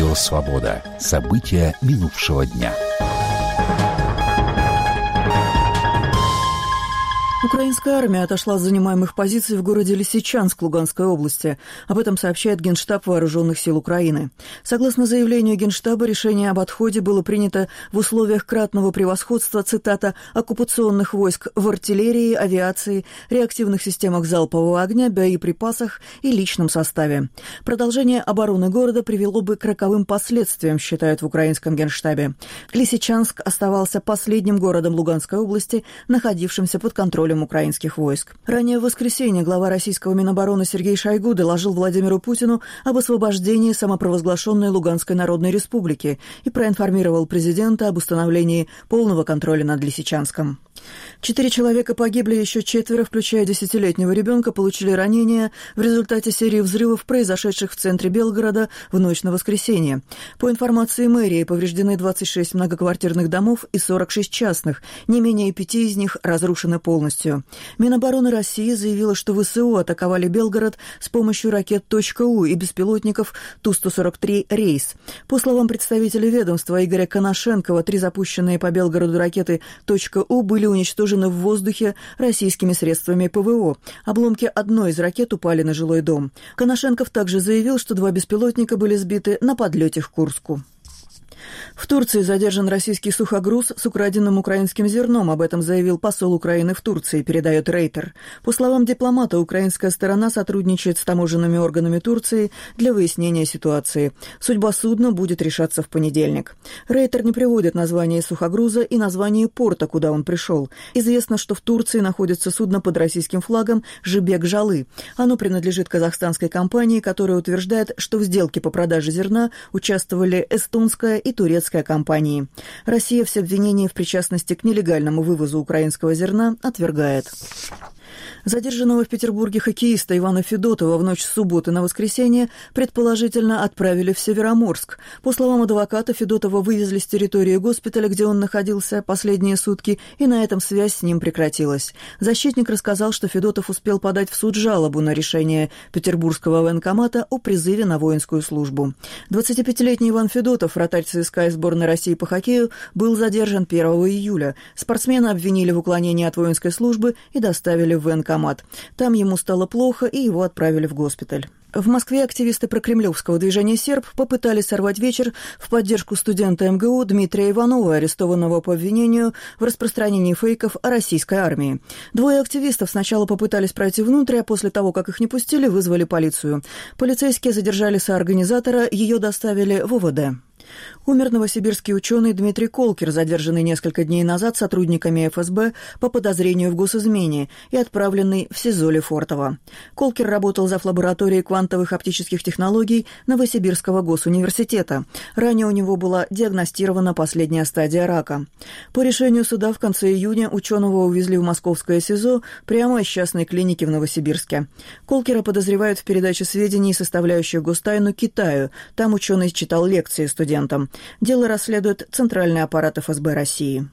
Радио «Свобода». События минувшего дня. Украинская армия отошла с занимаемых позиций в городе Лисичанск Луганской области. Об этом сообщает Генштаб Вооруженных сил Украины. Согласно заявлению Генштаба, решение об отходе было принято в условиях кратного превосходства, цитата, «оккупационных войск в артиллерии, авиации, реактивных системах залпового огня, боеприпасах и личном составе». Продолжение обороны города привело бы к роковым последствиям, считают в украинском Генштабе. Лисичанск оставался последним городом Луганской области, находившимся под контролем украинских войск. Ранее в воскресенье глава российского Минобороны Сергей Шойгу доложил Владимиру Путину об освобождении самопровозглашенной Луганской Народной Республики и проинформировал президента об установлении полного контроля над Лисичанском. 4 человека погибли, еще 4, включая 10-летнего ребенка, получили ранения в результате серии взрывов, произошедших в центре Белгорода в ночь на воскресенье. По информации мэрии, повреждены 26 многоквартирных домов и 46 частных, не менее 5 из них разрушены полностью. Минобороны России заявила, что ВСУ атаковали Белгород с помощью ракет «У» и беспилотников Ту-143 «Рейс». По словам представителя ведомства Игоря Коношенкова, 3 запущенные по Белгороду ракеты «У» были уничтожены в воздухе российскими средствами ПВО. Обломки одной из ракет упали на жилой дом. Коношенков также заявил, что 2 беспилотника были сбиты на подлете к Курску. В Турции задержан российский сухогруз с украденным украинским зерном. Об этом заявил посол Украины в Турции, передает Рейтер. По словам дипломата, украинская сторона сотрудничает с таможенными органами Турции для выяснения ситуации. Судьба судна будет решаться в понедельник. Рейтер не приводит название сухогруза и название порта, куда он пришел. Известно, что в Турции находится судно под российским флагом «Жибек-Жалы». Оно принадлежит казахстанской компании, которая утверждает, что в сделке по продаже зерна участвовали эстонская и турецкая компании. Россия все обвинения в причастности к нелегальному вывозу украинского зерна отвергает. Задержанного в Петербурге хоккеиста Ивана Федотова в ночь с субботы на воскресенье предположительно отправили в Североморск. По словам адвоката, Федотова вывезли с территории госпиталя, где он находился последние сутки, и на этом связь с ним прекратилась. Защитник рассказал, что Федотов успел подать в суд жалобу на решение Петербургского военкомата о призыве на воинскую службу. 25-летний Иван Федотов, вратарь ЦСКА и сборной России по хоккею, был задержан 1 июля. Спортсмена обвинили в уклонении от воинской службы и доставили в военкомат. Там ему стало плохо, и его отправили в госпиталь. В Москве активисты прокремлевского движения «Серб» попытались сорвать вечер в поддержку студента МГУ Дмитрия Иванова, арестованного по обвинению в распространении фейков о российской армии. 2 активистов сначала попытались пройти внутрь, а после того, как их не пустили, вызвали полицию. Полицейские задержали соорганизатора, ее доставили в ОВД. Умер новосибирский ученый Дмитрий Колкер, задержанный несколько дней назад сотрудниками ФСБ по подозрению в госизмене и отправленный в СИЗО Лефортово. Колкер работал зав. Лабораторией квантовых оптических технологий Новосибирского госуниверситета. Ранее у него была диагностирована последняя стадия рака. По решению суда в конце июня ученого увезли в московское СИЗО прямо из частной клиники в Новосибирске. Колкера подозревают в передаче сведений, составляющих гостайну, Китаю. Там ученый читал лекции студентам. Дело расследует Центральный аппарат ФСБ России.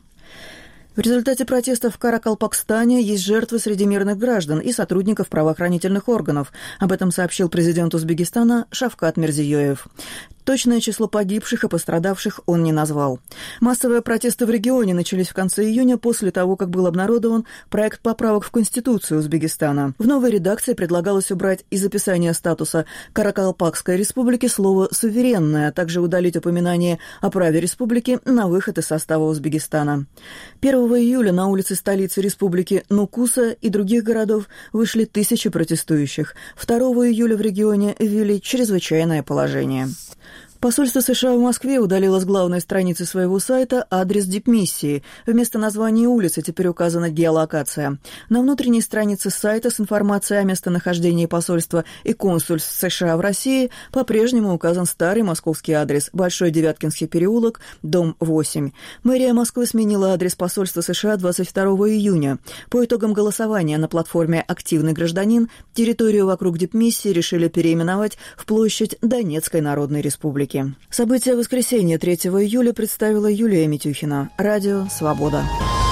В результате протестов в Каракалпакстане есть жертвы среди мирных граждан и сотрудников правоохранительных органов. Об этом сообщил президент Узбекистана Шавкат Мирзиёев. Точное число погибших и пострадавших он не назвал. Массовые протесты в регионе начались в конце июня после того, как был обнародован проект поправок в Конституцию Узбекистана. В новой редакции предлагалось убрать из описания статуса Каракалпакской республики слово «суверенная», а также удалить упоминание о праве республики на выход из состава Узбекистана. 1 июля на улицы столицы республики Нукуса и других городов вышли тысячи протестующих. 2 июля в регионе ввели чрезвычайное положение. Посольство США в Москве удалило с главной страницы своего сайта адрес дипмиссии. Вместо названия улицы теперь указана геолокация. На внутренней странице сайта с информацией о местонахождении посольства и консульств США в России по-прежнему указан старый московский адрес – Большой Девяткинский переулок, дом 8. Мэрия Москвы сменила адрес посольства США 22 июня. По итогам голосования на платформе «Активный гражданин» территорию вокруг дипмиссии решили переименовать в площадь Донецкой Народной Республики. События воскресенья 3 июля представила Юлия Митюхина. Радио «Свобода».